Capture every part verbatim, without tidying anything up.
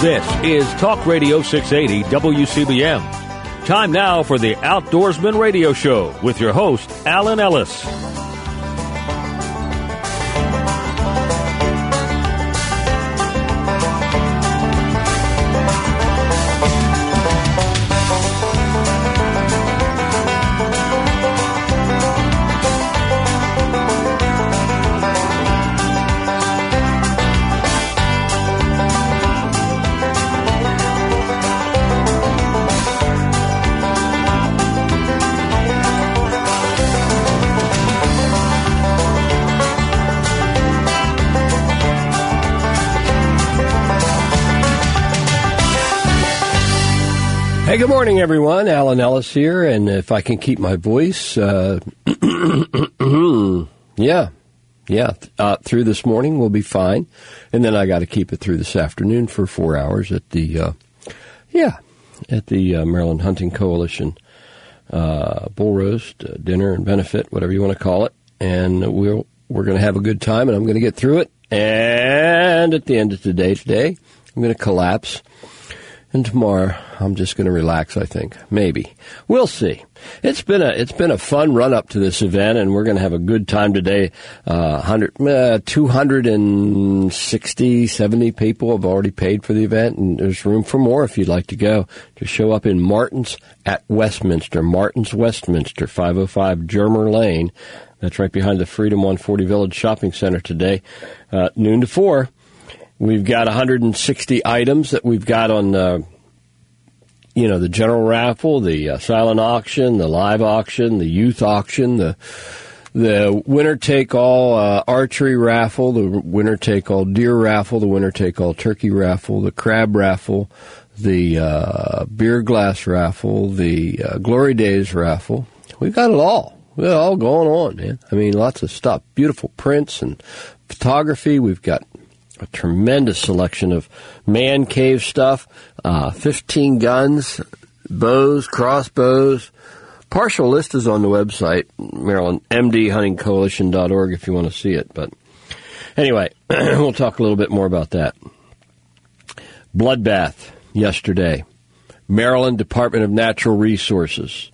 This is Talk Radio six eighty W C B M. Time now for the Outdoorsman Radio Show with your host, Alan Ellis. Hey, good morning, everyone. Alan Ellis here, and if I can keep my voice, uh, yeah, yeah, uh, through this morning will be fine, and then I got to keep it through this afternoon for four hours at the, uh, yeah, at the uh, Maryland Hunting Coalition uh, bull roast, uh, dinner and benefit, whatever you want to call it, and we'll we're going to have a good time, and I'm going to get through it, and at the end of today, today, I'm going to collapse. And tomorrow, I'm just going to relax, I think. Maybe. We'll see. It's been a it's been a fun run-up to this event, and we're going to have a good time today. Uh, one hundred, uh, two hundred sixty, seventy people have already paid for the event, and there's room for more if you'd like to go. Just show up in Martin's at Westminster. Martin's Westminster, five oh five Germer Lane. That's right behind the Freedom one forty Village Shopping Center today, uh, noon to four. We've got one hundred sixty items that we've got on, uh, you know, the general raffle, the uh, silent auction, the live auction, the youth auction, the the winner-take-all uh, archery raffle, the winner-take-all deer raffle, the winner-take-all turkey raffle, the crab raffle, the uh, beer glass raffle, the uh, Glory Days raffle. We've got it all. We've got it all going on, man. I mean, lots of stuff. Beautiful prints and photography. We've got a tremendous selection of man cave stuff, uh, fifteen guns, bows, crossbows. Partial list is on the website, Maryland, M D hunting coalition dot org, if you want to see it. But anyway, we'll talk a little bit more about that. Bloodbath yesterday. Maryland Department of Natural Resources.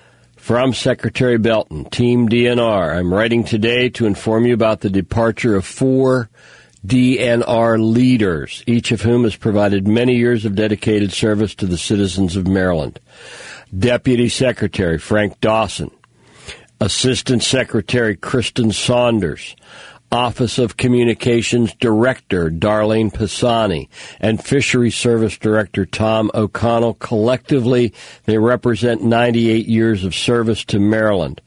From Secretary Belton, Team D N R. I'm writing today to inform you about the departure of four D N R leaders, each of whom has provided many years of dedicated service to the citizens of Maryland. Deputy Secretary Frank Dawson, Assistant Secretary Kristen Saunders, Office of Communications Director Darlene Pisani, and Fisheries Service Director Tom O'Connell. Collectively, they represent ninety-eight years of service to Maryland.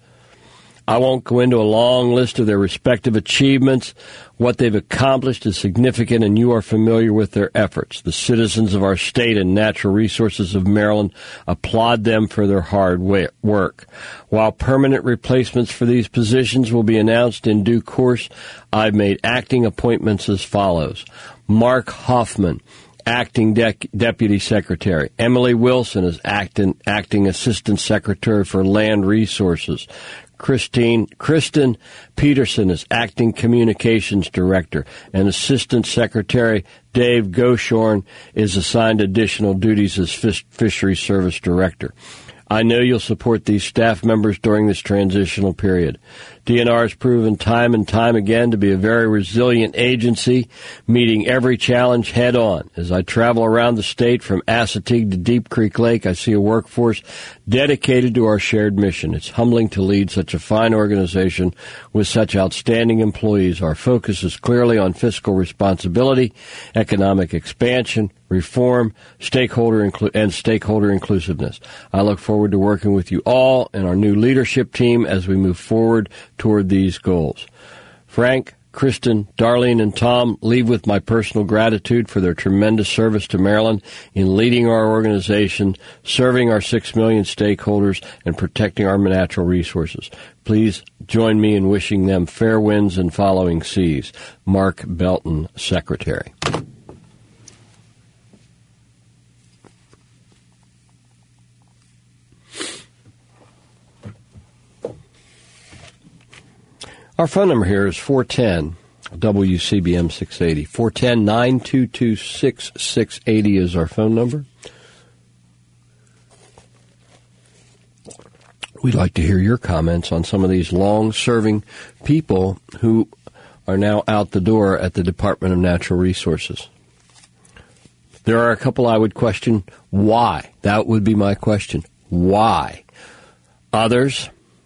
I won't go into a long list of their respective achievements. What they've accomplished is significant, and you are familiar with their efforts. The citizens of our state and natural resources of Maryland applaud them for their hard work. While permanent replacements for these positions will be announced in due course, I've made acting appointments as follows. Mark Hoffman, Acting De- Deputy Secretary. Emily Wilson is acting, acting Assistant Secretary for Land Resources. Christine, Kristen Peterson is Acting Communications Director, and Assistant Secretary Dave Goshorn is assigned additional duties as Fish, Fisheries Service Director. I know you'll support these staff members during this transitional period. D N R has proven time and time again to be a very resilient agency, meeting every challenge head on. As I travel around the state from Assateague to Deep Creek Lake, I see a workforce dedicated to our shared mission. It's humbling to lead such a fine organization with such outstanding employees. Our focus is clearly on fiscal responsibility, economic expansion, reform, stakeholder inclu- and stakeholder inclusiveness. I look forward to working with you all and our new leadership team as we move forward toward these goals. Frank, Kristen, Darlene, and Tom leave with my personal gratitude for their tremendous service to Maryland in leading our organization, serving our six million stakeholders, and protecting our natural resources. Please join me in wishing them fair winds and following seas. Mark Belton, Secretary. Our phone number here is four one zero, W C B M six eighty. four one zero, nine two two, six six eight zero is our phone number. We'd like to hear your comments on some of these long-serving people who are now out the door at the Department of Natural Resources. There are a couple I would question why. That would be my question. Why? Others,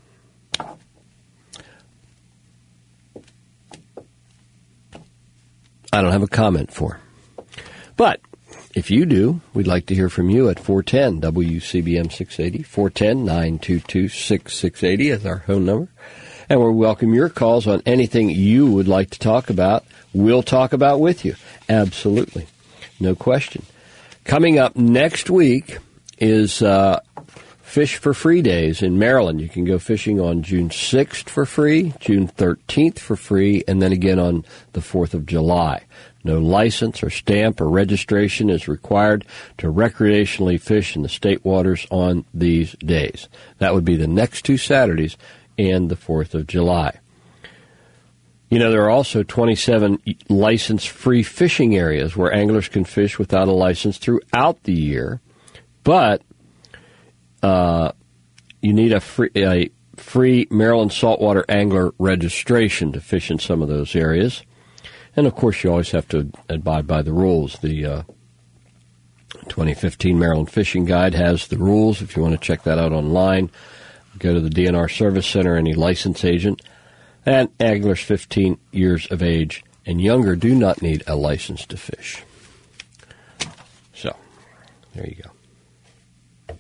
I don't have a comment for. But if you do, we'd like to hear from you at four one zero W C B M six eighty. four one zero, nine two two, six six eight zero is our phone number. And we welcome your calls on anything you would like to talk about. We'll talk about with you. Absolutely. No question. Coming up next week is uh, Fish for Free Days in Maryland. You can go fishing on June sixth for free, June thirteenth for free, and then again on the fourth of July. No license or stamp or registration is required to recreationally fish in the state waters on these days. That would be the next two Saturdays and the fourth of July. You know, there are also twenty-seven license-free fishing areas where anglers can fish without a license throughout the year, but uh, you need a free, a free Maryland saltwater angler registration to fish in some of those areas. And, of course, you always have to abide by the rules. The uh, twenty fifteen Maryland Fishing Guide has the rules. If you want to check that out online, go to the D N R Service Center, any license agent. And anglers fifteen years of age and younger do not need a license to fish. So, there you go.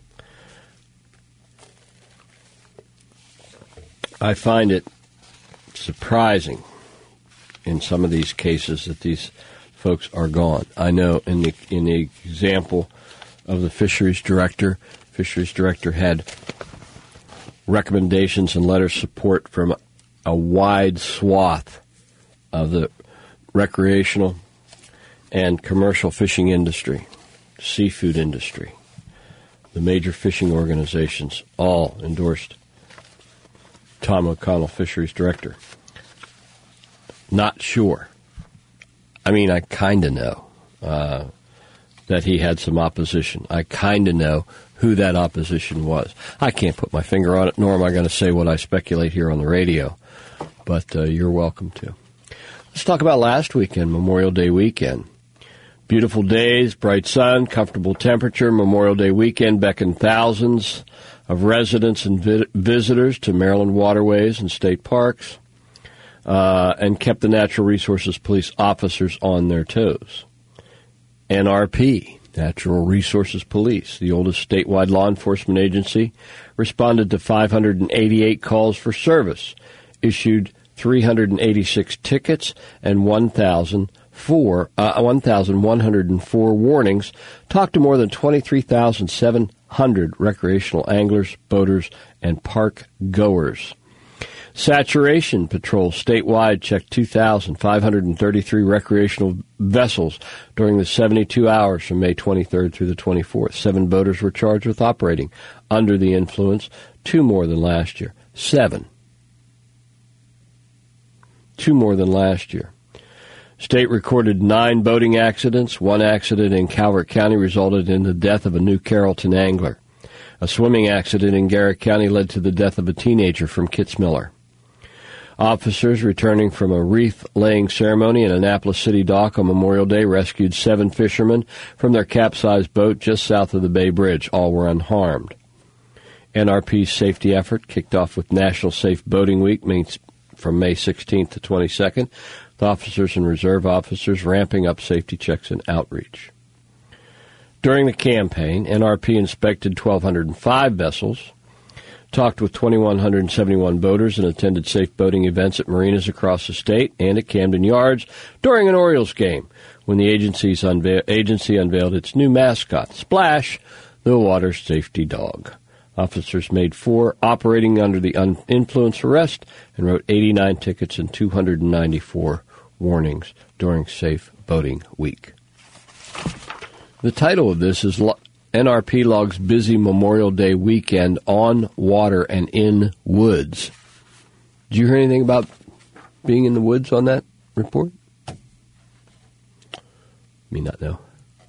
I find it surprising in some of these cases that these folks are gone. I know in the in the example of the fisheries director, fisheries director had recommendations and letters of support from a wide swath of the recreational and commercial fishing industry, seafood industry. The major fishing organizations all endorsed Tom O'Connell, fisheries director. Not sure. I mean, I kind of know uh, that he had some opposition. I kind of know who that opposition was. I can't put my finger on it, nor am I going to say what I speculate here on the radio, but uh, you're welcome to. Let's talk about last weekend, Memorial Day weekend. Beautiful days, bright sun, comfortable temperature. Memorial Day weekend beckoned thousands of residents and vi- visitors to Maryland waterways and state parks. Uh, and kept the Natural Resources Police officers on their toes. N R P, Natural Resources Police, the oldest statewide law enforcement agency, responded to five hundred eighty-eight calls for service, issued three hundred eighty-six tickets, and one thousand one hundred four warnings, talked to more than twenty-three thousand seven hundred recreational anglers, boaters, and park goers. Saturation Patrol statewide checked two thousand five hundred thirty-three recreational vessels during the seventy-two hours from May twenty-third through the twenty-fourth. Seven boaters were charged with operating under the influence, two more than last year. Seven. Two more than last year. State recorded nine boating accidents. One accident in Calvert County resulted in the death of a New Carrollton angler. A swimming accident in Garrett County led to the death of a teenager from Kitzmiller. Officers returning from a wreath-laying ceremony in Annapolis City Dock on Memorial Day rescued seven fishermen from their capsized boat just south of the Bay Bridge. All were unharmed. N R P's safety effort kicked off with National Safe Boating Week from May sixteenth to twenty-second, with officers and reserve officers ramping up safety checks and outreach. During the campaign, N R P inspected one thousand two hundred five vessels, talked with two thousand one hundred seventy-one boaters, and attended safe boating events at marinas across the state and at Camden Yards during an Orioles game when the agency's unveil- agency unveiled its new mascot, Splash, the water safety dog. Officers made four operating under the un- influence arrest and wrote eighty-nine tickets and two hundred ninety-four warnings during Safe Boating Week. The title of this is N R P logs busy Memorial Day weekend on water and in woods. Did you hear anything about being in the woods on that report? Me not know.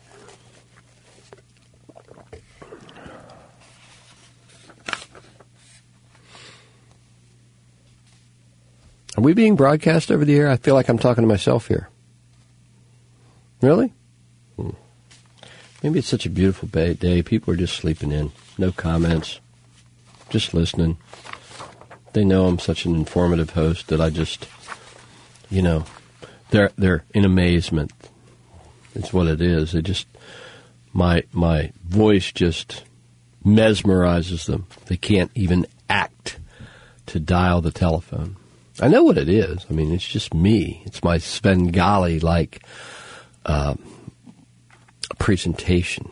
Are we being broadcast over the air? I feel like I'm talking to myself here. Really? Hmm. Maybe it's such a beautiful day. People are just sleeping in. No comments. Just listening. They know I'm such an informative host that I just, you know, they're they're in amazement. It's what it is. They just, my my voice just mesmerizes them. They can't even act to dial the telephone. I know what it is. I mean, it's just me. It's my Svengali-like uh, presentation.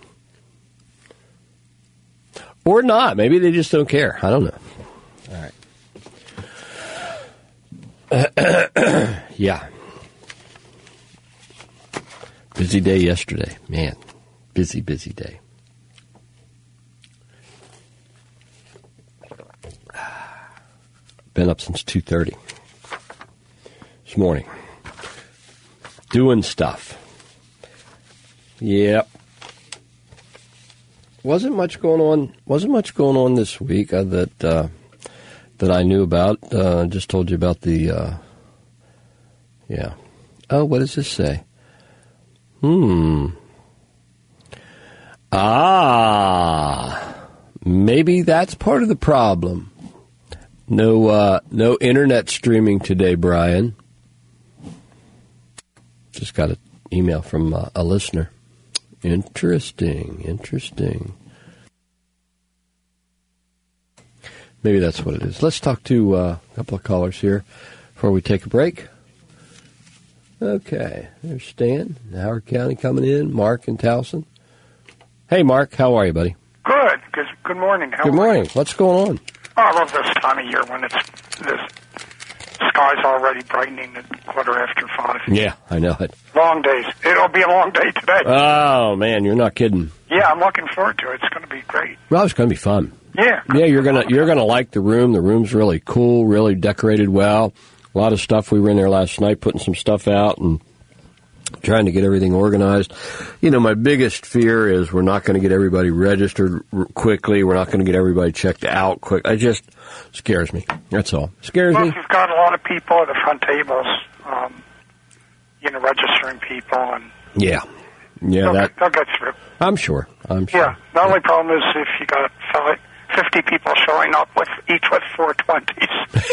Or not. Maybe they just don't care. I don't know. All right. Yeah. Busy day yesterday. Man, busy, busy day. Been up since two thirty this morning. Doing stuff. Yep. Wasn't much going on. Wasn't much going on this week uh, that uh, that I knew about. Uh, just told you about the. Uh, yeah. Oh, what does this say? Hmm. Ah. Maybe that's part of the problem. No, uh, no internet streaming today, Brian. Just got an email from uh, a listener. Interesting, interesting. Maybe that's what it is. Let's talk to uh, a couple of callers here before we take a break. Okay, there's Stan, Howard County coming in, Mark in Towson. Hey, Mark, how are you, buddy? Good. Good, good morning. How Good morning. What's going on? Oh, I love this time of year when it's this sky's already brightening at quarter after five. Yeah, I know it. Long days. It'll be a long day today. Oh, man, you're not kidding. Yeah, I'm looking forward to it. It's going to be great. Well, it's going to be fun. Yeah. Yeah, you're gonna you're gonna like the room. The room's really cool, really decorated well. A lot of stuff. We were in there last night putting some stuff out and trying to get everything organized. You know, my biggest fear is we're not going to get everybody registered r- quickly. We're not going to get everybody checked out quick. It just scares me. That's all. Scares Well, me. you've got a lot of people at the front tables, um, you know, registering people, and Yeah, yeah. they'll, That get, they'll get through. I'm sure. I'm sure. Yeah. The only problem is if you got fifty people showing up with each with four twenties,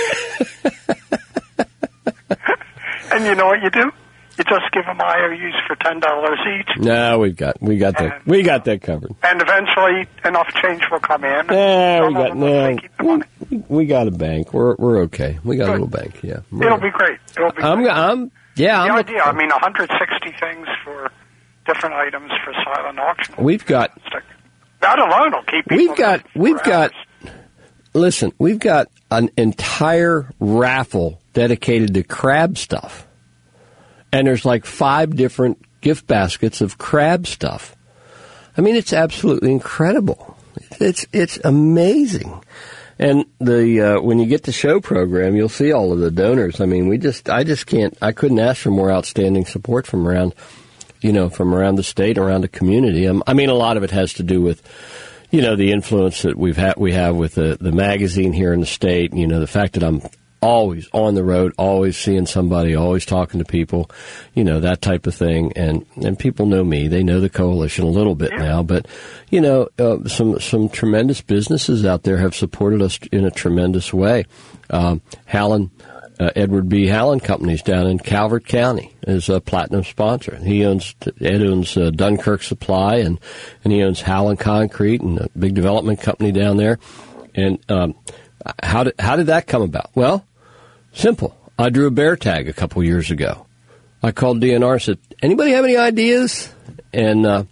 and you know what you do? You just give them I O Us for ten dollars each. No, we've got we got that And- we got that covered. And eventually, enough change will come in. Yeah, we Some of got them will no. keep the money. We, we got a bank. We're we're okay. We got Good. a little bank. Yeah, It'll be great. It'll be. I'm great. I'm yeah. the I'm idea. I mean, one hundred sixty things for different items for silent auction. We've got that alone will keep people. we've got there for we've got. hours. Listen, we've got an entire raffle dedicated to crab stuff. And there's like five different gift baskets of crab stuff. I mean, it's absolutely incredible. It's it's amazing. And the uh, when you get the show program, you'll see all of the donors. I mean, we just I just can't I couldn't ask for more outstanding support from around, you know, from around the state, around the community. Um, I mean, a lot of it has to do with, you know, the influence that we've had we have with the the magazine here in the state. You know, the fact that I'm always on the road, always seeing somebody, always talking to people, you know, that type of thing. And, and people know me. They know the coalition a little bit Yeah. now. But, you know, uh, some some tremendous businesses out there have supported us in a tremendous way. Um, Hallen, uh, Edward B. Hallen Companies down in Calvert County is a platinum sponsor. He owns, Ed owns uh, Dunkirk Supply, and, and he owns Hallen Concrete and a big development company down there. And um, how did how did that come about? Well, simple. I drew a bear tag a couple years ago. I called D N R and said, anybody have any ideas? And uh,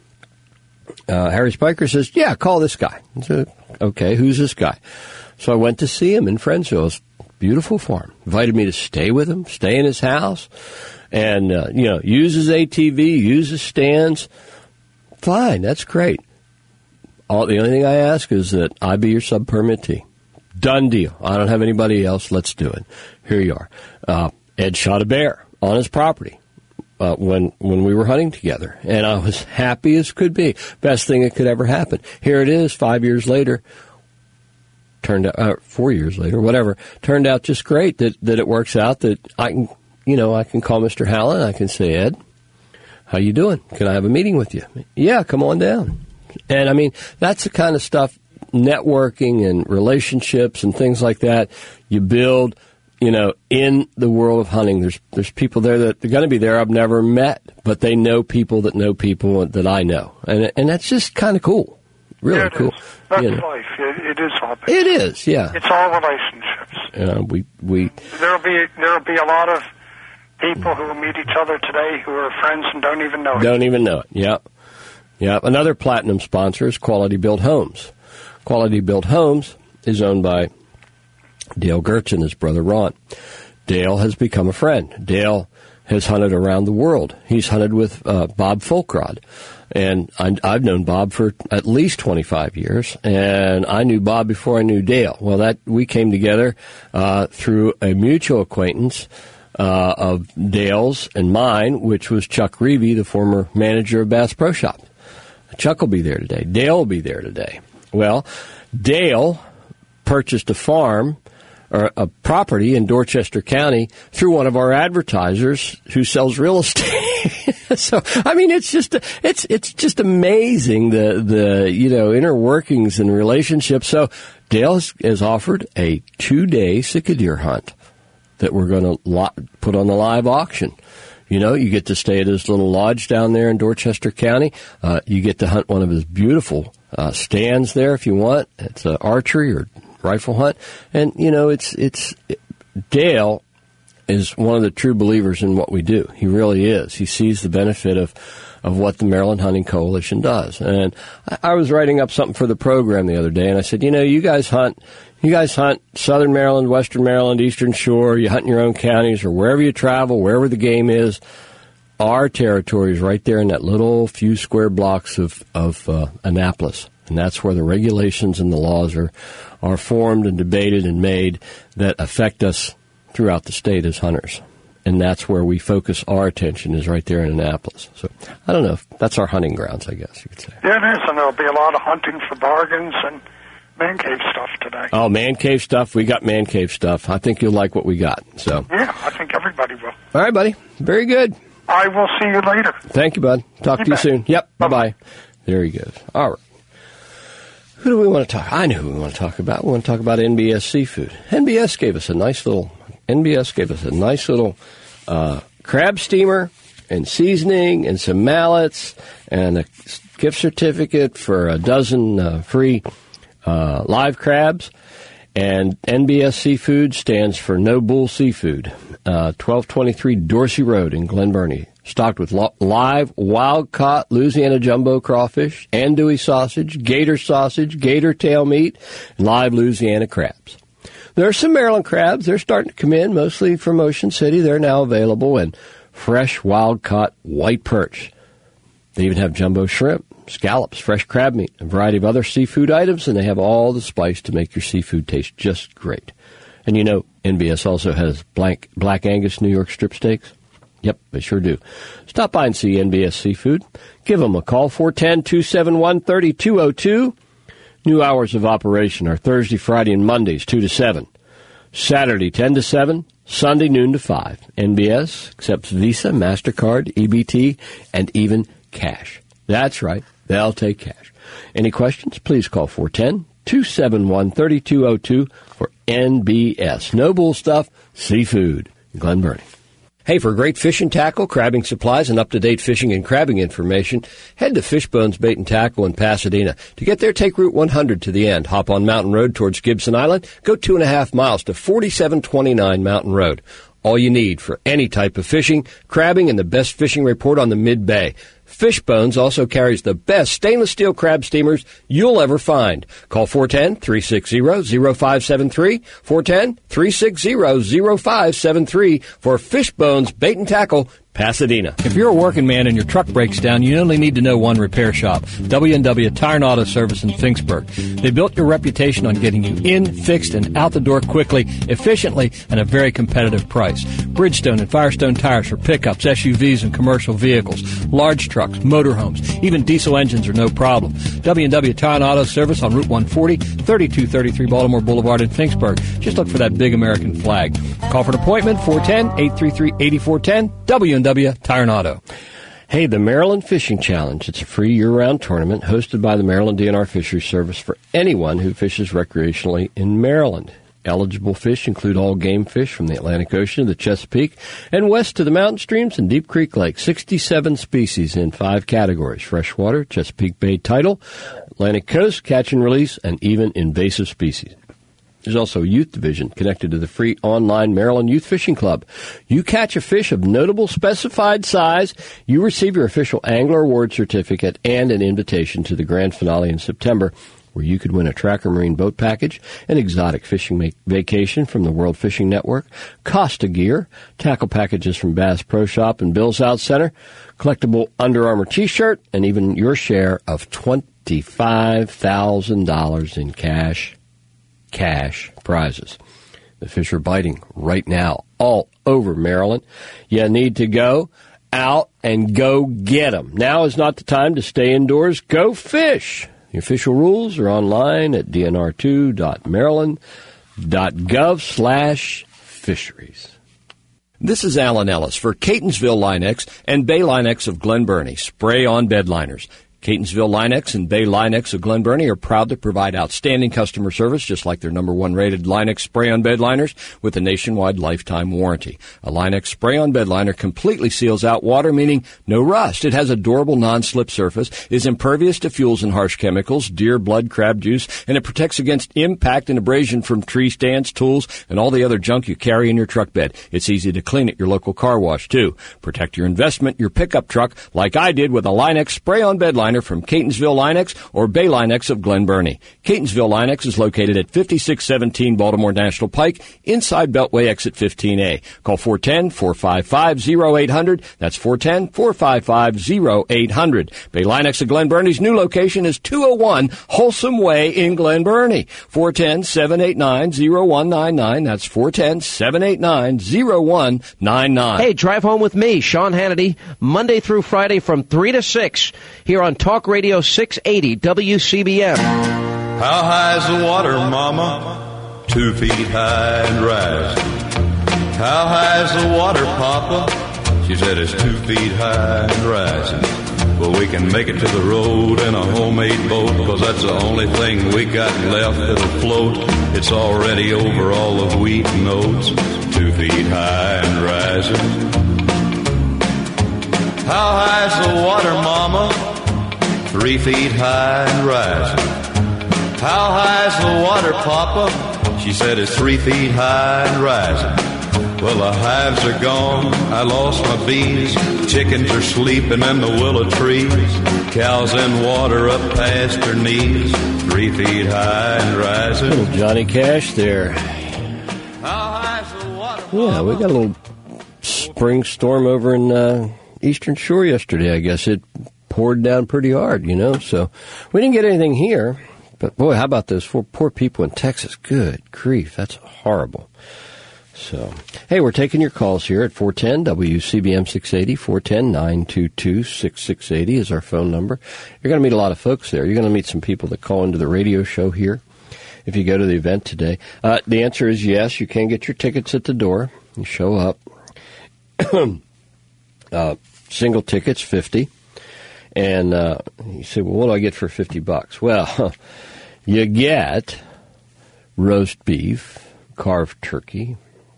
uh, Harry Spiker says, yeah, call this guy. I said, okay, who's this guy? So I went to see him in Friendsville. It's a beautiful farm. Invited me to stay with him, stay in his house, and, uh, you know, use his A T V, use his stands. Fine, that's great. All, the only thing I ask is that I be your sub-permittee. Done deal. I don't have anybody else. Let's do it. Here you are. Uh, Ed shot a bear. on his property uh, when when we were hunting together, and I was happy as could be. Best thing that could ever happen. Here it is, five years later. Turned out uh, four years later, whatever. Turned out just great that that it works out that I can, you know, I can call Mister Howland. I can say, Ed, how you doing? Can I have a meeting with you? Yeah, come on down. And I mean, that's the kind of stuff, networking and relationships and things like that, you build, you know, in the world of hunting. There's there's people there that they're going to be there I've never met, but they know people that know people that I know, and and that's just kind of cool. Really yeah, it cool. Is. That's you know. life. It, it is all. Business. It is, yeah. It's all relationships. Uh, we we there'll be there'll be a lot of people who will meet each other today who are friends and don't even know it. Don't even know it. Yep, yep. Another platinum sponsor is Quality Built Homes. Quality Built Homes is owned by Dale Gertz and his brother Ron. Dale has become a friend. Dale has hunted around the world. He's hunted with uh, Bob Folkrod. And I, I've known Bob for at least twenty-five years, and I knew Bob before I knew Dale. Well, that we came together uh, through a mutual acquaintance uh, of Dale's and mine, which was Chuck Reevy, the former manager of Bass Pro Shop. Chuck will be there today. Dale will be there today. Well, Dale purchased a farm or a property in Dorchester County through one of our advertisers who sells real estate. So, I mean, it's just it's it's just amazing the the you know inner workings and relationships. So, Dale has, has offered a two day sick deer hunt that we're going to lo- put on the live auction. You know, you get to stay at his little lodge down there in Dorchester County. Uh, you get to hunt one of his beautiful uh, stands there if you want. It's an archery or rifle hunt, and you know, it's it's it, Dale is one of the true believers in what we do. He really is. He sees the benefit of, of what the Maryland Hunting Coalition does. And I, I was writing up something for the program the other day, and I said, you know, you guys hunt, you guys hunt Southern Maryland, Western Maryland, Eastern Shore. You hunt in your own counties or wherever you travel, wherever the game is. Our territory is right there in that little few square blocks of of uh, Annapolis, and that's where the regulations and the laws are are formed and debated and made that affect us throughout the state as hunters. And that's where we focus our attention, is right there in Annapolis. So, I don't know. That's our hunting grounds, I guess you could say. Yeah, it is, and there'll be a lot of hunting for bargains and man cave stuff today. Oh, man cave stuff. We got man cave stuff. I think you'll like what we got. So. Yeah, I think everybody will. All right, buddy. Very good. I will see you later. Thank you, bud. Talk you to bet. you soon. Yep. Bye-bye. Bye-bye. There he goes. All right. Who do we want to talk? I know who we want to talk about. We want to talk about N B S Seafood. N B S gave us a nice little... N B S gave us a nice little uh, crab steamer and seasoning and some mallets and a gift certificate for a dozen uh, free uh, live crabs. And N B S Seafood stands for No Bull Seafood, uh, twelve twenty-three Dorsey Road in Glen Burnie. Stocked with lo- live, wild-caught Louisiana jumbo crawfish, andouille sausage, gator sausage, gator tail meat, and live Louisiana crabs. There are some Maryland crabs. They're starting to come in, mostly from Ocean City. They're now available, and fresh, wild-caught white perch. They even have jumbo shrimp, scallops, fresh crab meat, a variety of other seafood items, and they have all the spice to make your seafood taste just great. And you know, N B S also has Black, Black Angus New York strip steaks. Yep, they sure do. Stop by and see N B S Seafood. Give them a call, four one zero, two seven one, three two zero two. New hours of operation are Thursday, Friday, and Mondays, two to seven. Saturday, ten to seven. Sunday, noon to five. N B S accepts Visa, MasterCard, E B T, and even cash. That's right. They'll take cash. Any questions? Please call four one zero, two seven one, three two zero two for N B S. No bull stuff, seafood. Glen Burnie. Hey, for great fishing tackle, crabbing supplies, and up-to-date fishing and crabbing information, head to Fishbones Bait and Tackle in Pasadena. To get there, take Route one hundred to the end. Hop on Mountain Road towards Gibson Island. Go two and a half miles to forty-seven twenty-nine Mountain Road. All you need for any type of fishing, crabbing, and the best fishing report on the Mid-Bay. Fishbones also carries the best stainless steel crab steamers you'll ever find. Call four one zero, three six zero, zero five seven three, four one zero, three six zero, zero five seven three for Fishbones Bait and Tackle Pasadena. If you're a working man and your truck breaks down, you only need to know one repair shop, W and W Tire and Auto Service in Finksburg. They built your reputation on getting you in, fixed, and out the door quickly, efficiently, and at a very competitive price. Bridgestone and Firestone tires for pickups, S U Vs, and commercial vehicles, large trucks, motorhomes, even diesel engines are no problem. W and W Tire and Auto Service on Route one forty, thirty-two thirty-three Baltimore Boulevard in Finksburg. Just look for that big American flag. Call for an appointment, four one zero, eight three three, eight four one zero, W and W Tire and Auto. Hey, the Maryland Fishing Challenge. It's a free year-round tournament hosted by the Maryland D N R Fisheries Service for anyone who fishes recreationally in Maryland. Eligible fish include all game fish from the Atlantic Ocean to the Chesapeake and west to the mountain streams and Deep Creek Lake. sixty-seven species in five categories: freshwater, Chesapeake Bay tidal, Atlantic coast, catch and release, and even invasive species. There's also a youth division connected to the free online Maryland Youth Fishing Club. You catch a fish of notable specified size, you receive your official Angler Award certificate and an invitation to the grand finale in September, where you could win a Tracker Marine boat package, an exotic fishing vacation from the World Fishing Network, Costa gear, tackle packages from Bass Pro Shop and Bill's Out Center, collectible Under Armour t-shirt, and even your share of twenty-five thousand dollars in cash. Cash prizes. The fish are biting right now all over Maryland. You need to go out and go get them. Now is not the time to stay indoors. Go fish. The official rules are online at d n r two dot maryland dot gov slash fisheries. This is Alan Ellis for Catonsville Linex and Bay Linex of Glen Burnie. Spray on bed liners. Catonsville Linex and Bay Linex of Glen Burnie are proud to provide outstanding customer service, just like their number one rated Linex spray-on bed liners with a nationwide lifetime warranty. A Linex spray-on bed liner completely seals out water, meaning no rust. It has a durable non-slip surface, is impervious to fuels and harsh chemicals, deer blood, crab juice, and it protects against impact and abrasion from tree stands, tools, and all the other junk you carry in your truck bed. It's easy to clean at your local car wash, too. Protect your investment, your pickup truck, like I did with a Linex spray-on bed liner from Catonsville Linex or Bay Linex of Glen Burnie. Catonsville Linex is located at fifty-six seventeen Baltimore National Pike, inside Beltway exit fifteen A. Call four one zero, four five five, zero eight zero zero. That's four one zero, four five five, zero eight zero zero. Bay Linex of Glen Burnie's new location is two oh one Wholesome Way in Glen Burnie. four one zero, seven eight nine, zero one nine nine. That's four one zero, seven eight nine, zero one nine nine. Hey, drive home with me, Sean Hannity, Monday through Friday from three to six here on Talk Radio six eighty W C B M. How high is the water, Mama? Two feet high and rising. How high is the water, Papa? She said it's two feet high and rising. Well, we can make it to the road in a homemade boat, 'cause that's the only thing we got left that'll float. It's already over all the wheat and oats, two feet high and rising. How high is the water, Mama? Three feet high and rising. How high is the water, Papa? She said it's three feet high and rising. Well, the hives are gone, I lost my bees. Chickens are sleeping in the willow trees. Cows in water up past their knees. Three feet high and rising. Little Johnny Cash there. How high is the water, Yeah, we got a little spring storm over in uh, Eastern Shore yesterday, I guess. It poured down pretty hard, you know, so we didn't get anything here. But, boy, how about those four poor people in Texas? Good grief, that's horrible. So, hey, we're taking your calls here at four one zero W C B M six eighty. four one zero, nine two two, six six eight zero is our phone number. You're going to meet a lot of folks there. You're going to meet some people that call into the radio show here if you go to the event today. Uh, the answer is yes, you can get your tickets at the door. You show up. uh, single tickets, fifty. And uh, you say, well, what do I get for fifty bucks? Well, you get roast beef, carved turkey,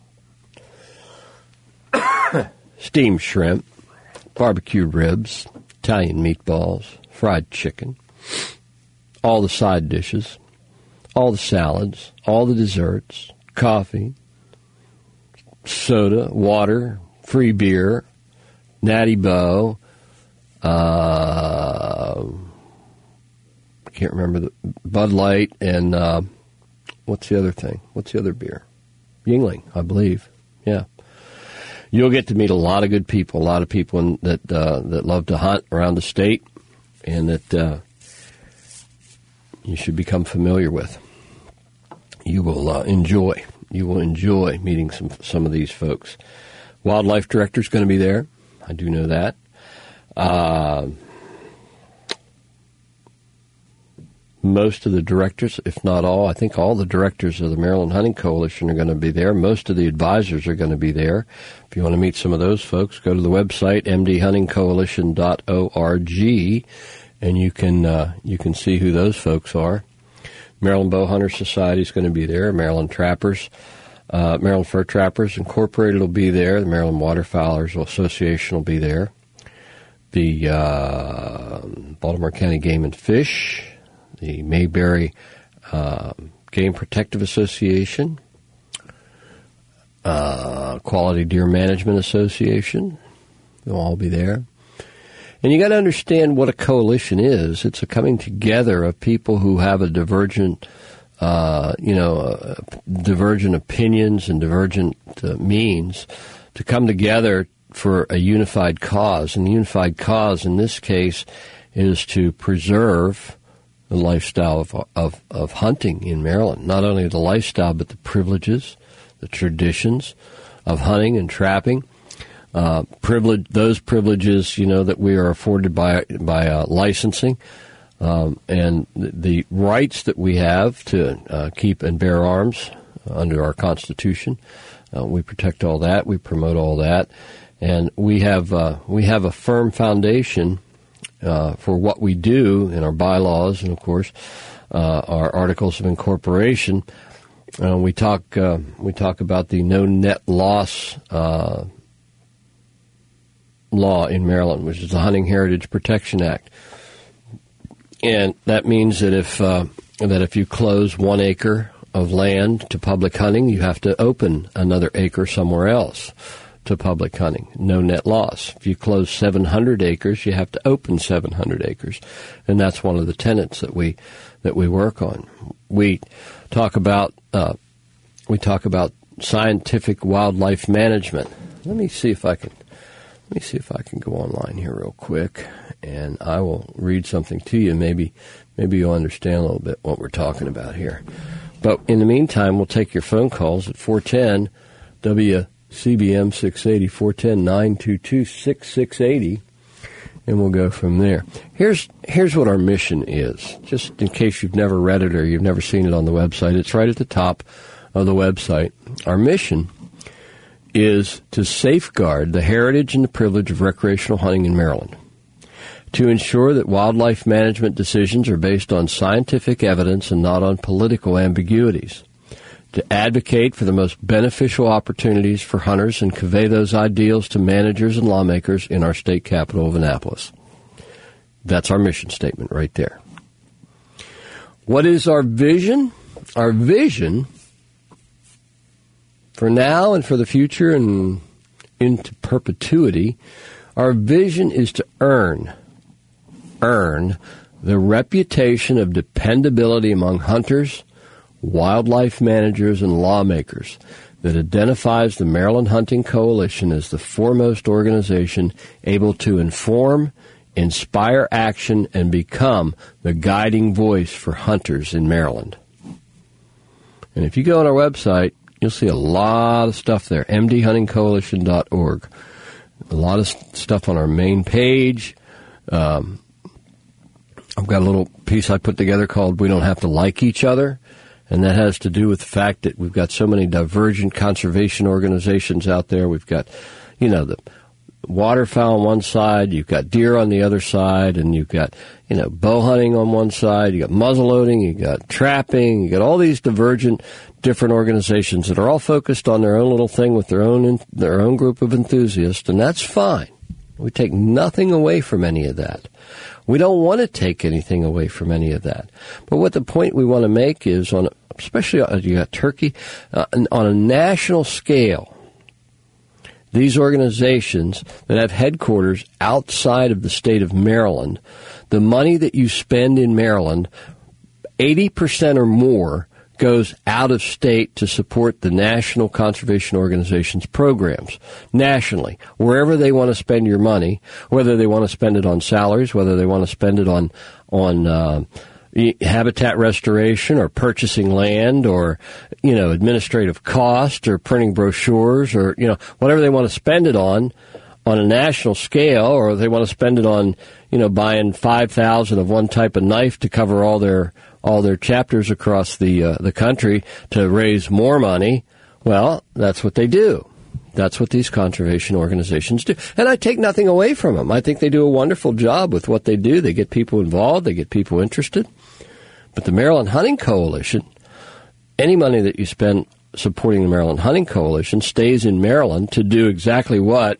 steamed shrimp, barbecue ribs, Italian meatballs, fried chicken, all the side dishes, all the salads, all the desserts, coffee, soda, water, free beer, Natty Boh, uh, I can't remember the Bud Light, and uh, what's the other thing? What's the other beer? Yuengling, I believe. Yeah. you'll get to meet a lot of good people, a lot of people in, that uh, that love to hunt around the state, and that uh, you should become familiar with. You will uh, enjoy. You will enjoy meeting some some of these folks. Wildlife director's going to be there. I do know that. Uh, most of the directors, if not all, I think all the directors of the Maryland Hunting Coalition are going to be there. Most of the advisors are going to be there. If you want to meet some of those folks, go to the website, m d hunting coalition dot org, and you can uh, you can see who those folks are. Maryland Bowhunter Society is going to be there. Maryland Trappers, uh, Maryland Fur Trappers Incorporated will be there. The Maryland Waterfowlers Association will be there. The uh, Baltimore County Game and Fish, the Mayberry uh, Game Protective Association, uh, Quality Deer Management Association, they'll all be there. And you got to understand what a coalition is. It's a coming together of people who have a divergent, uh, you know, uh, divergent opinions and divergent uh, means to come together for a unified cause. And the unified cause in this case is to preserve the lifestyle of, of, of hunting in Maryland. Not only the lifestyle, but the privileges, the traditions of hunting and trapping. Uh, privilege, those privileges, you know, that we are afforded by by uh, licensing, um, and the, the rights that we have to uh, keep and bear arms under our Constitution. Uh, we protect all that. We promote all that, and we have uh, we have a firm foundation uh, for what we do in our bylaws, and of course, uh, our articles of incorporation. Uh, we talk uh, we talk about the no net loss Uh, law in Maryland, which is the Hunting Heritage Protection Act, and that means that if uh, that if you close one acre of land to public hunting, you have to open another acre somewhere else to public hunting. No net loss. If you close seven hundred acres, you have to open seven hundred acres, and that's one of the tenets that we that we work on. We talk about uh, we talk about scientific wildlife management. Let me see if I can. Let me see if I can go online here real quick, and I will read something to you. Maybe maybe you'll understand a little bit what we're talking about here. But in the meantime, we'll take your phone calls at four one zero W C B M six eighty, four one zero, nine two two, six six eight zero, and we'll go from there. Here's here's what our mission is, just in case you've never read it or you've never seen it on the website. It's right at the top of the website. Our mission is to safeguard the heritage and the privilege of recreational hunting in Maryland, to ensure that wildlife management decisions are based on scientific evidence and not on political ambiguities, to advocate for the most beneficial opportunities for hunters and convey those ideals to managers and lawmakers in our state capital of Annapolis. That's our mission statement right there. What is our vision? Our vision for now and for the future and into perpetuity, our vision is to earn, earn the reputation of dependability among hunters, wildlife managers, and lawmakers that identifies the Maryland Hunting Coalition as the foremost organization able to inform, inspire action, and become the guiding voice for hunters in Maryland. And if you go on our website, you'll see a lot of stuff there, m d hunting coalition dot org. A lot of stuff on our main page. Um, I've got a little piece I put together called We Don't Have to Like Each Other, and that has to do with the fact that we've got so many divergent conservation organizations out there. We've got, you know, the waterfowl on one side, you've got deer on the other side, and you've got, you know, bow hunting on one side, you've got muzzleloading, you've got trapping, you've got all these divergent different organizations that are all focused on their own little thing with their own their own group of enthusiasts, and that's fine. We take nothing away from any of that. We don't want to take anything away from any of that. But what the point we want to make is, on especially uh, you got Turkey, uh, on a national scale, these organizations that have headquarters outside of the state of Maryland, the money that you spend in Maryland, eighty percent or more goes out of state to support the National Conservation Organization's programs nationally, wherever they want to spend your money, whether they want to spend it on salaries, whether they want to spend it on on uh, habitat restoration or purchasing land or, you know, administrative cost or printing brochures or, you know, whatever they want to spend it on on a national scale, or they want to spend it on, you know, buying five thousand of one type of knife to cover all their all their chapters across the uh, the country to raise more money. Well, that's what they do. That's what these conservation organizations do. And I take nothing away from them. I think they do a wonderful job with what they do. They get people involved. They get people interested. But the Maryland Hunting Coalition, any money that you spend supporting the Maryland Hunting Coalition stays in Maryland to do exactly what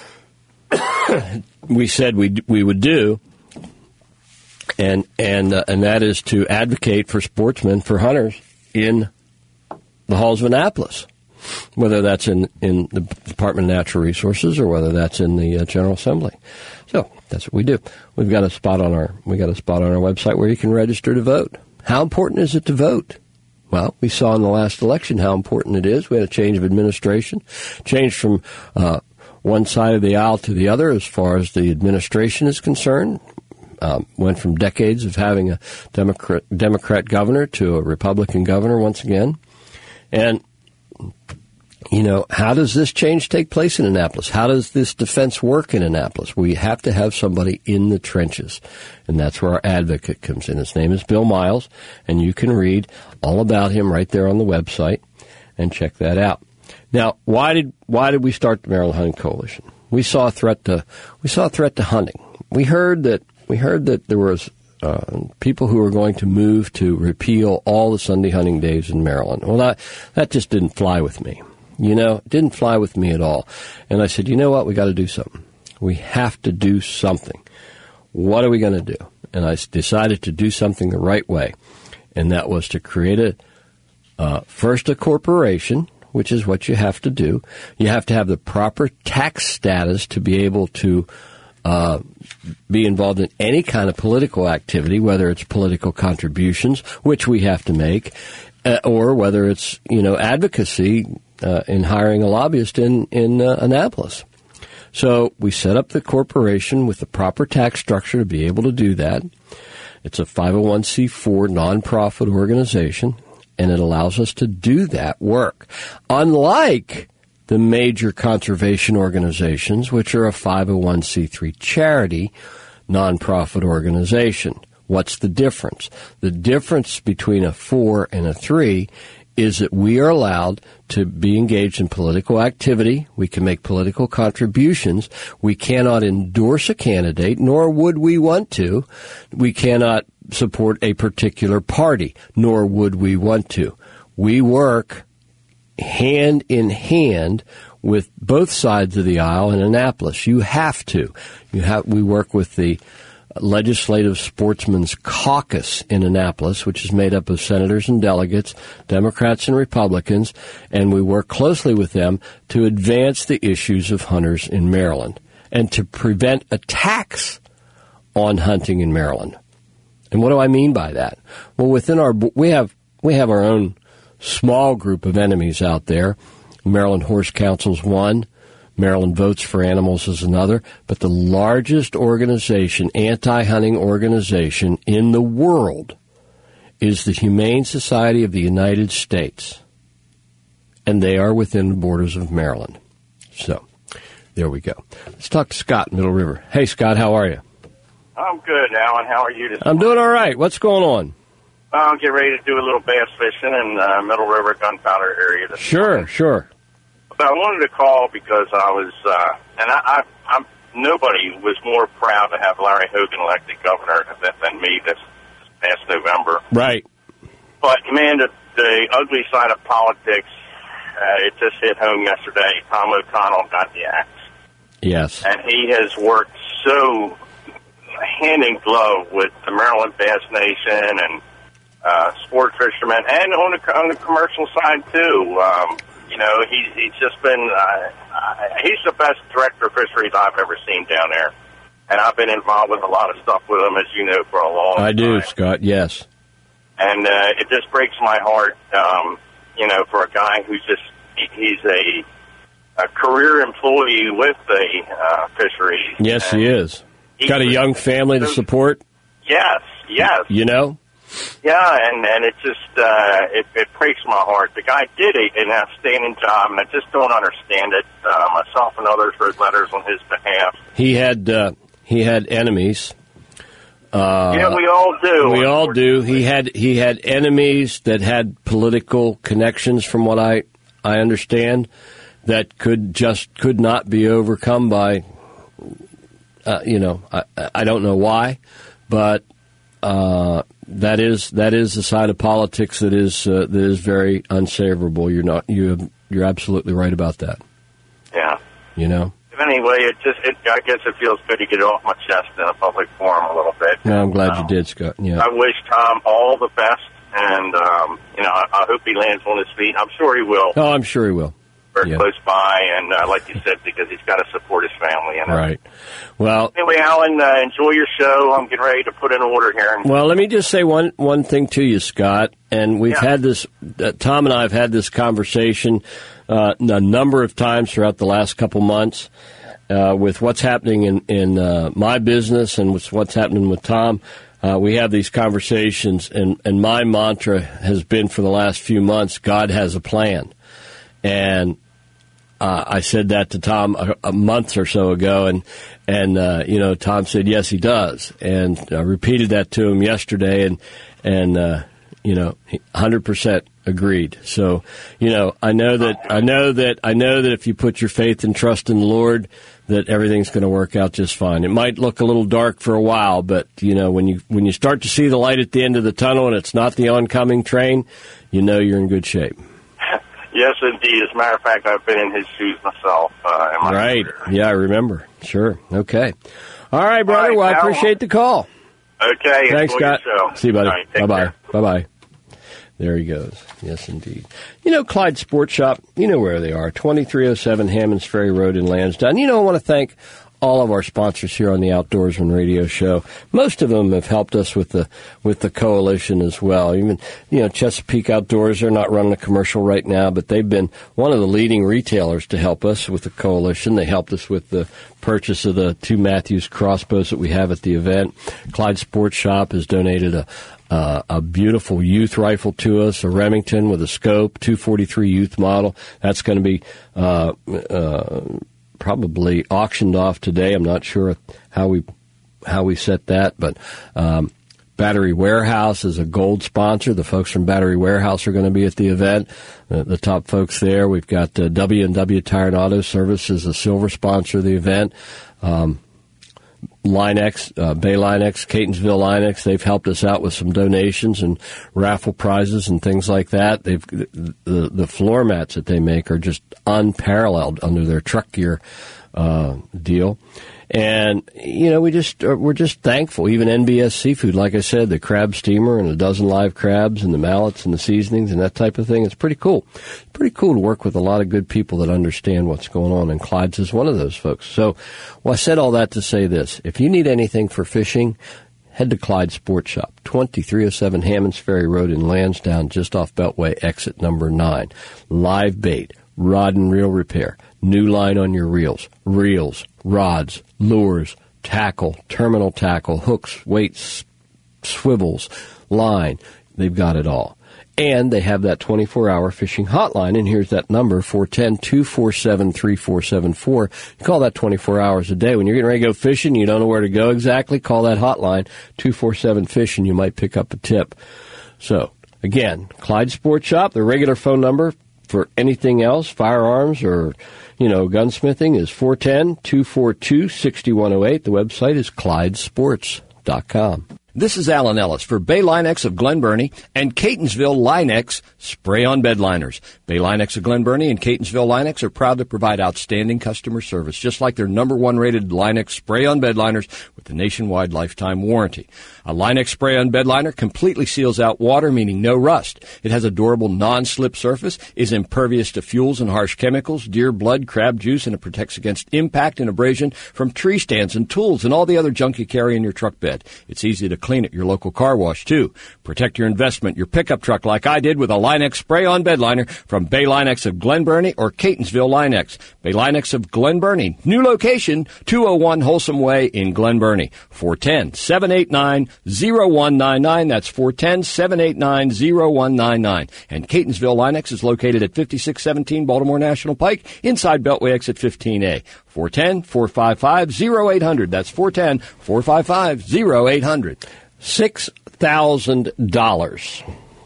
we said we we would do, and and uh, and that is to advocate for sportsmen, for hunters in the halls of Annapolis, whether that's in, in the Department of Natural Resources or whether that's in the uh, General Assembly. So that's what we do. We've got a spot on our we got a spot on our website where you can register to vote. How important is it to vote? Well, we saw in the last election how important it is. We had a change of administration, change from uh, one side of the aisle to the other as far as the administration is concerned. Um, went from decades of having a Democrat, Democrat governor to a Republican governor once again. And, you know, how does this change take place in Annapolis? How does this defense work in Annapolis? We have to have somebody in the trenches, and that's where our advocate comes in. His name is Bill Miles, and you can read all about him right there on the website and check that out. Now, why did why did we start the Maryland Hunting Coalition? We saw a threat to we saw a threat to hunting. We heard that we heard that there was uh, people who were going to move to repeal all the Sunday hunting days in Maryland. Well, that that just didn't fly with me. You know, it didn't fly with me at all. And I said, you know what? We got to do something. We have to do something. What are we going to do? And I decided to do something the right way, and that was to create a uh, first a corporation, which is what you have to do. You have to have the proper tax status to be able to uh, be involved in any kind of political activity, whether it's political contributions, which we have to make, uh, or whether it's, you know, advocacy uh, in hiring a lobbyist in, in uh, Annapolis. So we set up the corporation with the proper tax structure to be able to do that. It's a five oh one c four nonprofit organization, and it allows us to do that work. Unlike the major conservation organizations, which are a five oh one c three charity nonprofit organization. What's the difference? The difference between a four and a three is that we are allowed to be engaged in political activity. We can make political contributions. We cannot endorse a candidate, nor would we want to. We cannot support a particular party, nor would we want to. We work hand in hand with both sides of the aisle in Annapolis. You have to. You have. We work with the Legislative Sportsmen's Caucus in Annapolis, which is made up of senators and delegates, Democrats and Republicans, and we work closely with them to advance the issues of hunters in Maryland and to prevent attacks on hunting in Maryland. And what do I mean by that? Well, within our we have we have our own small group of enemies out there. Maryland Horse Council's one. Maryland Votes for Animals is another. But the largest organization, anti-hunting organization in the world is the Humane Society of the United States. And they are within the borders of Maryland. So, there we go. Let's talk to Scott in Middle River. Hey, Scott, how are you? I'm good, Alan. How are you this I'm morning? doing all right. What's going on? I'll get ready to do a little bass fishing in uh, Middle River Gunpowder area. This Sure, morning. sure. But I wanted to call because I was, uh, and I, I, I'm nobody was more proud to have Larry Hogan elected governor than, than me this, this past November. Right. But man, the, the ugly side of politics, uh, it just hit home yesterday. Tom O'Connell got the axe. Yes. And he has worked so hand in glove with the Maryland Bass Nation and uh, sport fishermen, and on the on the commercial side too. Um, you know, he's he's just been uh, uh, he's the best director of fisheries I've ever seen down there, and I've been involved with a lot of stuff with him, as you know, for a long time. I do, Scott. Yes. And uh, it just breaks my heart, um, you know, for a guy who's just, he, he's a, a career employee with the uh, fisheries. Yes, he is. He's got a young family to support. Yes, yes. You know? Yeah, and, and it just, uh, it, it breaks my heart. The guy did a, an outstanding job, and I just don't understand it. Uh, myself and others wrote letters on his behalf. He had, uh, he had enemies. Uh, yeah, we all do. We all do. He had he had enemies that had political connections, from what I I understand, that could just could not be overcome by. Uh, you know, I I don't know why, but uh, that is that is the side of politics that is uh, that is very unsavourable. You're not you you're absolutely right about that. Yeah. You know. Anyway, it just, it, I guess it feels good to get it off my chest in a public forum a little bit. No, I'm glad um, you did, Scott. Yeah. I wish Tom all the best, and, um, you know, I, I hope he lands on his feet. I'm sure he will. Oh, I'm sure he will. Very yeah. close by, and uh, like you said, because he's got to support his family. And, uh, right. Well. Anyway, Alan, uh, enjoy your show. I'm getting ready to put in order here. And- well, let me just say one, one thing to you, Scott. And we've yeah. had this, uh, Tom and I have had this conversation uh, a number of times throughout the last couple months. Uh, with what's happening in, in uh, my business and with what's happening with Tom, uh, we have these conversations, and, and my mantra has been for the last few months, God has a plan. And uh, I said that to Tom a, a month or so ago, and, and uh, you know, Tom said, yes, he does. And I repeated that to him yesterday, and, and uh, you know, one hundred percent agreed. So, you know, I know that, I know that, I know that if you put your faith and trust in the Lord, that everything's going to work out just fine. It might look a little dark for a while, but, you know, when you when you start to see the light at the end of the tunnel and it's not the oncoming train, you know you're in good shape. Yes, indeed. As a matter of fact, I've been in his shoes myself. Uh, in my right. career. Yeah, I remember. Sure. Okay. All right, brother. All right, well, I pal. appreciate the call. Okay. Thanks, Scott. Show. See you, buddy. All right, take Bye-bye. care. Bye-bye. There he goes. Yes, indeed. You know, Clyde Sports Shop, you know where they are, twenty-three oh seven Hammonds Ferry Road in Lansdowne. You know, I want to thank all of our sponsors here on the Outdoorsman Radio Show. Most of them have helped us with the with the coalition as well. Even, you know, Chesapeake Outdoors, they're not running a commercial right now, but they've been one of the leading retailers to help us with the coalition. They helped us with the purchase of the two Matthews crossbows that we have at the event. Clyde Sports Shop has donated a Uh, a beautiful youth rifle to us, a Remington with a scope, two forty-three youth model. That's going to be uh, uh, probably auctioned off today. I'm not sure how we how we set that, but um, Battery Warehouse is a gold sponsor. The folks from Battery Warehouse are going to be at the event. Uh, the top folks there. We've got uh, W and W Tire and Auto Service is a silver sponsor of the event. Um, Line-X, uh, Bay Line-X, Catonsville Line-X, they've helped us out with some donations and raffle prizes and things like that. They've the the floor mats that they make are just unparalleled under their truck gear uh, deal. And, you know, we just, we're just thankful. Even N B S Seafood, like I said, the crab steamer and a dozen live crabs and the mallets and the seasonings and that type of thing. It's pretty cool. It's pretty cool to work with a lot of good people that understand what's going on. And Clyde's is one of those folks. So, well, I said all that to say this. If you need anything for fishing, head to Clyde Sports Shop, twenty-three oh seven Hammonds Ferry Road in Lansdowne, just off Beltway, exit number nine. Live bait, rod and reel repair, new line on your reels, reels, rods, lures, tackle, terminal tackle, hooks, weights, swivels, line. They've got it all. And they have that twenty-four hour fishing hotline, and here's that number, four one zero, two four seven, three four seven four. You call that twenty-four hours a day. When you're getting ready to go fishing, you don't know where to go exactly, call that hotline, two four seven fish, and you might pick up a tip. So, again, Clyde Sports Shop, the regular phone number for anything else, firearms or, you know, gunsmithing is four one zero, two four two, six one zero eight. The website is clyde sports dot com. This is Alan Ellis for Bay Line-X of Glen Burnie and Catonsville Line-X spray-on bed liners. Bay Line-X of Glen Burnie and Catonsville Line-X are proud to provide outstanding customer service, just like their number one rated Line-X spray-on bed liners with a nationwide lifetime warranty. A Line-X spray-on bed liner completely seals out water, meaning no rust. It has a durable non-slip surface, is impervious to fuels and harsh chemicals, deer blood, crab juice, and it protects against impact and abrasion from tree stands and tools and all the other junk you carry in your truck bed. It's easy to clean at your local car wash, too. Protect your investment, your pickup truck, like I did with a Line-X spray-on bed liner from Bay Line-X of Glen Burnie or Catonsville Line-X. Bay Line-X of Glen Burnie. New location, two oh one Wholesome Way in Glen Burnie. four one zero, seven eight nine, zero one nine nine. That's four one zero, seven eight nine, zero one nine nine. And Catonsville Line-X is located at fifty-six seventeen Baltimore National Pike, inside Beltway exit fifteen A. four one zero, four five five, zero eight hundred. That's four one zero, four five five, zero eight hundred. six thousand dollars.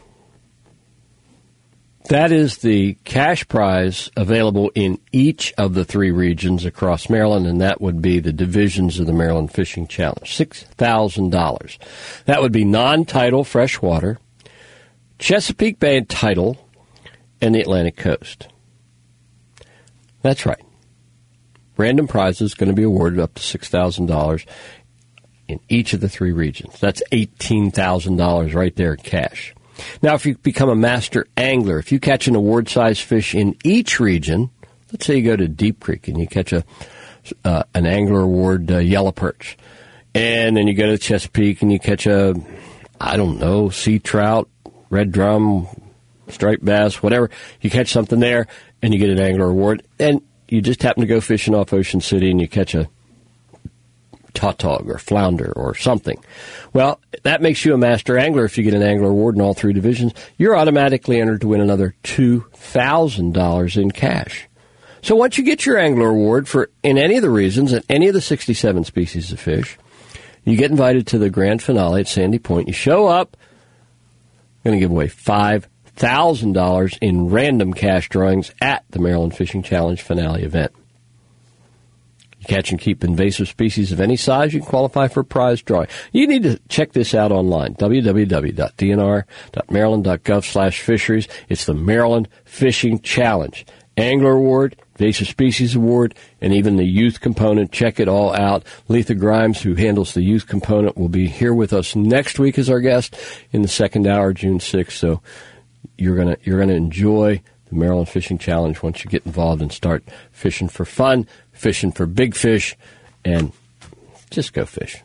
That is the cash prize available in each of the three regions across Maryland, and that would be the divisions of the Maryland Fishing Challenge. six thousand dollars. That would be non-tidal freshwater, Chesapeake Bay and tidal, and the Atlantic Coast. That's right. Random prizes going to be awarded up to six thousand dollars in each of the three regions. That's eighteen thousand dollars right there in cash. Now, if you become a master angler, if you catch an award-sized fish in each region, let's say you go to Deep Creek and you catch a uh, an Angler Award uh, yellow perch, and then you go to Chesapeake and you catch a, I don't know, sea trout, red drum, striped bass, whatever. You catch something there and you get an Angler Award, and you just happen to go fishing off Ocean City and you catch a tautog or flounder or something. Well, that makes you a master angler if you get an Angler Award in all three divisions. You're automatically entered to win another two thousand dollars in cash. So once you get your Angler Award for in any of the regions and any of the sixty-seven species of fish, you get invited to the grand finale at Sandy Point. You show up, I'm going to give away five thousand dollars in random cash drawings at the Maryland Fishing Challenge finale event. You catch and keep invasive species of any size, you can qualify for a prize drawing. You need to check this out online, w w w dot d n r dot maryland dot gov slash fisheries. It's the Maryland Fishing Challenge. Angler Award, Invasive Species Award, and even the youth component. Check it all out. Letha Grimes, who handles the youth component, will be here with us next week as our guest in the second hour, June sixth. So you're gonna you're gonna enjoy the Maryland Fishing Challenge once you get involved and start fishing for fun, fishing for big fish, and just go fish.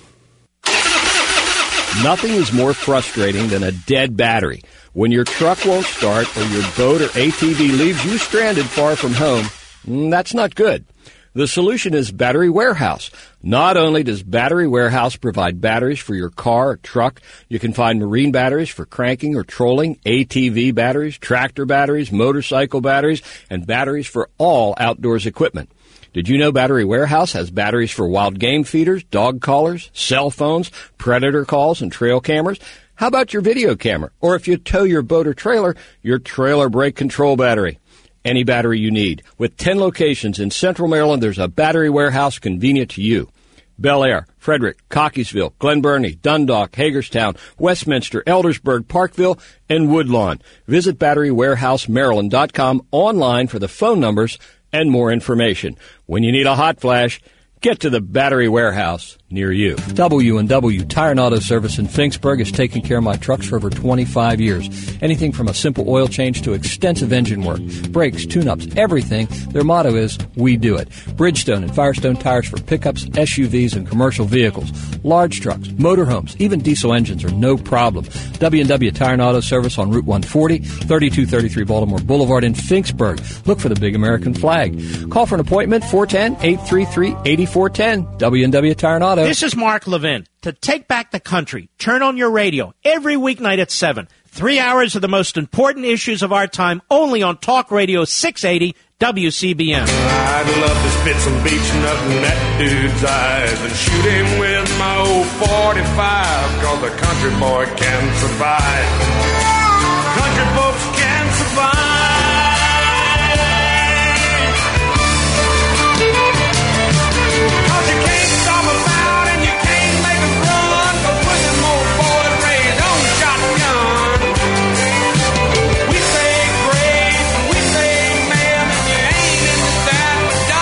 Nothing is more frustrating than a dead battery. When your truck won't start or your boat or A T V leaves you stranded far from home, that's not good. The solution is Battery Warehouse. Not only does Battery Warehouse provide batteries for your car or truck, you can find marine batteries for cranking or trolling, A T V batteries, tractor batteries, motorcycle batteries, and batteries for all outdoors equipment. Did you know Battery Warehouse has batteries for wild game feeders, dog collars, cell phones, predator calls, and trail cameras? How about your video camera? Or if you tow your boat or trailer, your trailer brake control battery. Any battery you need. With ten locations in Central Maryland, there's a Battery Warehouse convenient to you. Bel Air, Frederick, Cockeysville, Glen Burnie, Dundalk, Hagerstown, Westminster, Eldersburg, Parkville, and Woodlawn. Visit battery warehouse maryland dot com online for the phone numbers and more information. When you need a hot flash, get to the Battery Warehouse near you. W and W Tire and Auto Service in Finksburg has taken care of my trucks for over twenty-five years. Anything from a simple oil change to extensive engine work, brakes, tune-ups, everything. Their motto is, we do it. Bridgestone and Firestone tires for pickups, S U Vs, and commercial vehicles. Large trucks, motorhomes, even diesel engines are no problem. W and W Tire and Auto Service on Route one forty, thirty-two thirty-three Baltimore Boulevard in Finksburg. Look for the big American flag. Call for an appointment, four one zero, eight three three, eight four one zero. W and W Tire and Auto. This is Mark Levin. To take back the country, turn on your radio every weeknight at seven. Three hours of the most important issues of our time, only on Talk Radio six eighty W C B M. I'd love to spit some beach nut in that dude's eyes and shoot him with my old forty-five, cause the country boy can survive. Country folks can survive. Cause you can't stop a bout and you can't make a run, cause pushing more boys raised on shotgun. We say grace, we say ma'am, and you ain't into that,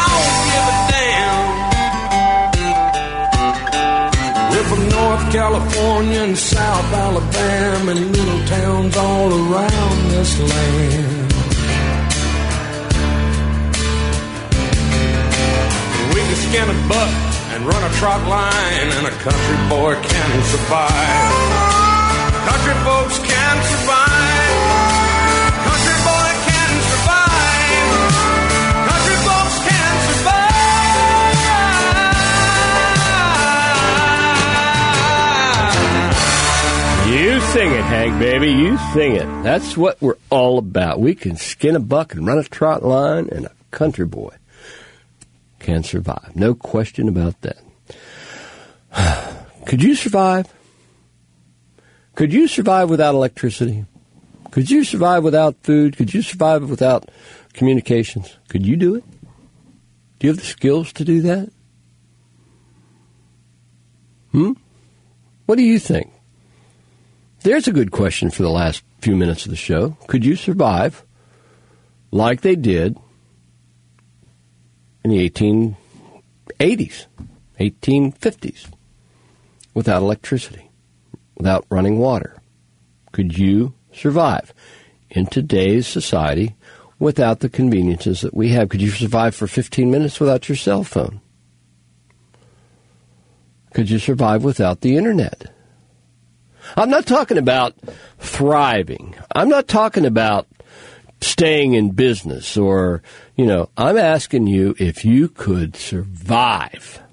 but don't give a damn. We're from North California and South Alabama and little towns all around this land. We can skin a buck and run a trot line, and a country boy can survive. Country folks can survive. Country boy can survive. Country folks can survive. You sing it, Hank, baby. You sing it. That's what we're all about. We can skin a buck and run a trot line, and a country boy can survive. No question about that. Could you survive? Could you survive without electricity? Could you survive without food? Could you survive without communications? Could you do it? Do you have the skills to do that? Hmm? What do you think? There's a good question for the last few minutes of the show. Could you survive like they did in the eighteen eighties, eighteen fifties, without electricity, without running water? Could you survive in today's society without the conveniences that we have? Could you survive for fifteen minutes without your cell phone? Could you survive without the internet? I'm not talking about thriving. I'm not talking about staying in business or, you know, I'm asking you if you could survive.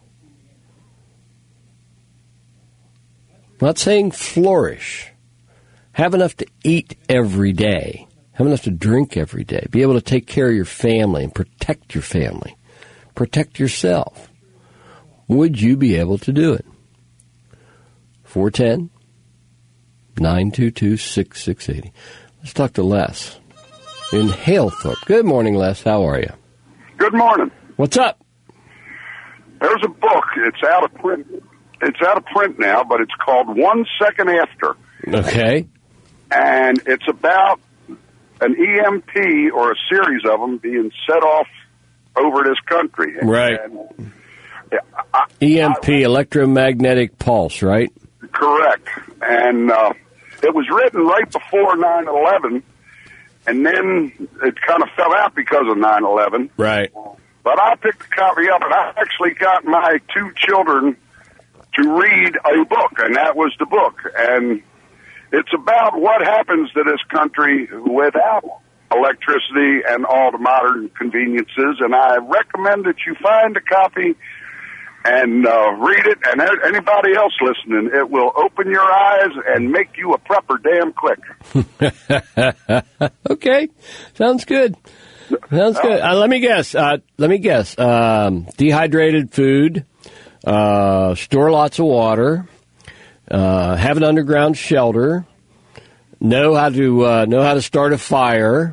I'm not saying flourish. Have enough to eat every day. Have enough to drink every day. Be able to take care of your family and protect your family. Protect yourself. Would you be able to do it? four one zero, nine two two, six six eight zero. Let's talk to Les in Halethorpe. Good morning, Les. How are you? Good morning. What's up? There's a book. It's out of print. It's out of print now, but it's called One Second After. Okay. And it's about an E M P or a series of them being set off over this country. Right. And, I, E M P, I, electromagnetic pulse, right? Correct. And uh, it was written right before nine eleven, and then it kind of fell out because of nine eleven. Right. But I picked a copy up, and I actually got my two children to read a book, and that was the book. And it's about what happens to this country without electricity and all the modern conveniences. And I recommend that you find a copy and uh, read it. And anybody else listening, it will open your eyes and make you a prepper damn quick. Okay. Sounds good. Sounds good. Uh, let me guess. Uh, let me guess. Um, dehydrated food, uh, store lots of water, uh, have an underground shelter, know how to uh, know how to start a fire,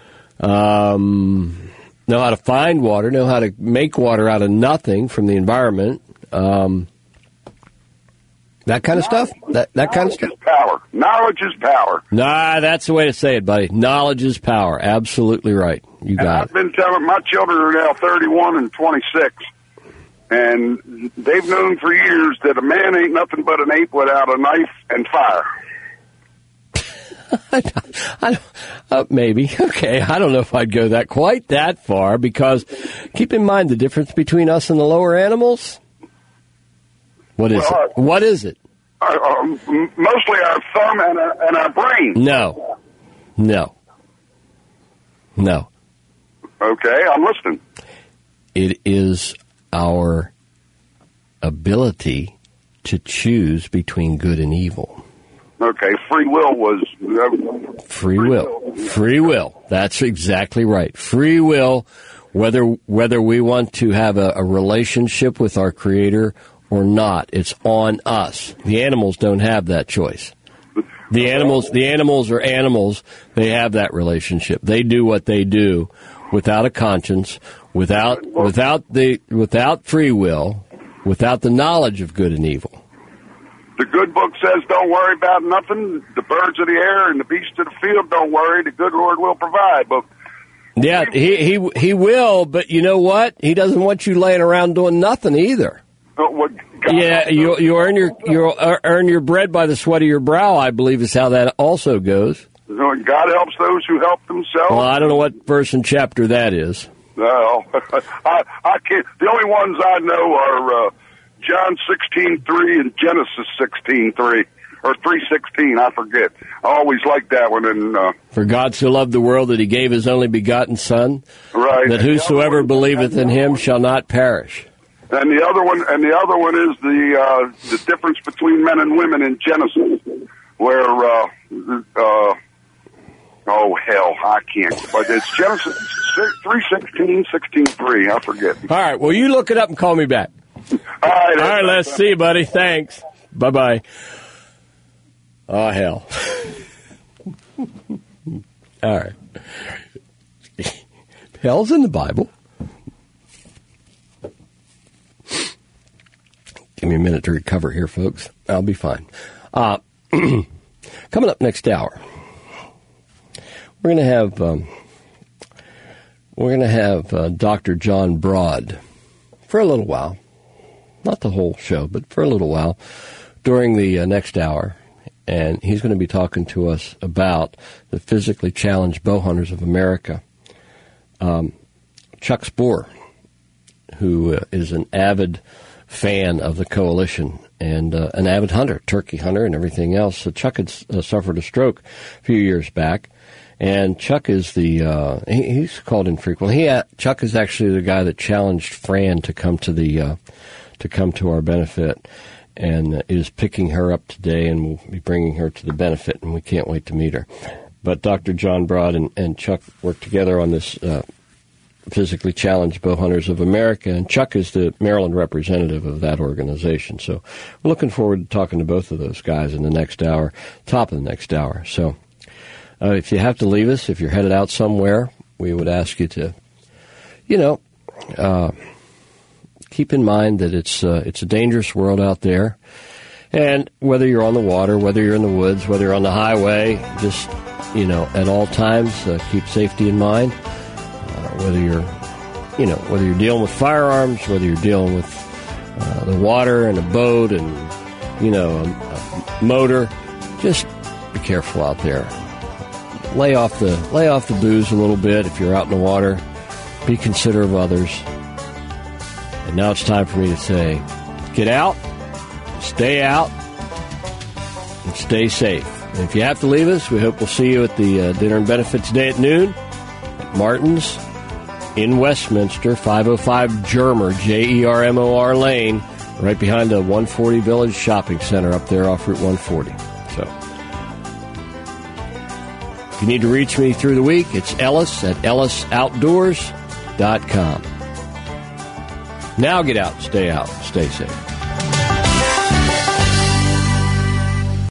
um, know how to find water, know how to make water out of nothing from the environment. Um, that kind of stuff. That that kind of stuff. Knowledge is power. Knowledge is power. Nah, that's the way to say it, buddy. Knowledge is power. Absolutely right. You got and I've it. been telling my children are now thirty-one and twenty-six, and they've known for years that a man ain't nothing but an ape without a knife and fire. I, I, uh, maybe. Okay. I don't know if I'd go that quite that far, because keep in mind the difference between us and the lower animals. What is well, it? Uh, what is it? Uh, uh, mostly our thumb and our, and our brain. No. No. No. Okay, I'm listening. It is our ability to choose between good and evil. Okay, free will was... Uh, free, free will. will. Free will. That's exactly right. Free will, whether whether we want to have a, a relationship with our Creator or not, it's on us. The animals don't have that choice. The animals, the animals are animals. They have that relationship. They do what they do without a conscience, without without the without free will, without the knowledge of good and evil. The good book says, "Don't worry about nothing. The birds of the air and the beasts of the field, don't worry. The good Lord will provide." But yeah, he he he will. But you know what? He doesn't want you laying around doing nothing either. What, yeah, you you earn your you earn your bread by the sweat of your brow, I believe is how that also goes. God helps those who help themselves. Well, I don't know what verse and chapter that is. No, I I can't. The only ones I know are uh, John sixteen three and Genesis sixteen three. Or three sixteen, I forget. I always liked that one. And uh, For God so loved the world that he gave his only begotten Son, right, that whosoever believeth in him shall not perish. And the other one, and the other one is the uh, the difference between men and women in Genesis, where uh, uh, oh hell, I can't. But it's Genesis three sixteen, sixteen three. I forget. All right. Well, you look it up and call me back. All right. All right. Let's see you, buddy. Thanks. Bye bye. Oh, hell. All right. Hell's in the Bible. Give me a minute to recover here, folks. I'll be fine. Uh, coming up next hour, we're going to have um, we're going to have uh, Doctor John Broad for a little while, not the whole show, but for a little while during the uh, next hour. And he's going to be talking to us about the physically challenged bow hunters of America. Um, Chuck Spoor, who uh, is an avid fan of the coalition and uh, an avid hunter, turkey hunter and everything else. So Chuck had uh, suffered a stroke a few years back. And Chuck is the, uh, he, he's called in frequently. He, uh, Chuck is actually the guy that challenged Fran to come to the, uh, to come to our benefit. And is picking her up today, and we'll be bringing her to the benefit, and we can't wait to meet her. But Doctor John Broad and, and Chuck work together on this uh, physically challenged bow hunters of America, and Chuck is the Maryland representative of that organization. So we're looking forward to talking to both of those guys in the next hour, top of the next hour. So uh, if you have to leave us, if you're headed out somewhere, we would ask you to, you know, uh, keep in mind that it's uh, it's a dangerous world out there, and whether you're on the water, whether you're in the woods, whether you're on the highway, just, you know, at all times, uh, keep safety in mind. Uh, whether you're, you know, whether you're dealing with firearms, whether you're dealing with uh, the water and a boat and, you know, a, a motor, just be careful out there. Lay off the lay off the booze a little bit if you're out in the water. Be considerate of others. And now it's time for me to say, get out, stay out, and stay safe. And if you have to leave us, we hope we'll see you at the uh, dinner and benefit today at noon at Martin's in Westminster, five oh five Jermer, J E R M O R Lane, right behind the one forty Village Shopping Center up there off Route one forty. So if you need to reach me through the week, it's Ellis at ellis outdoors dot com. Now get out, stay out, stay safe.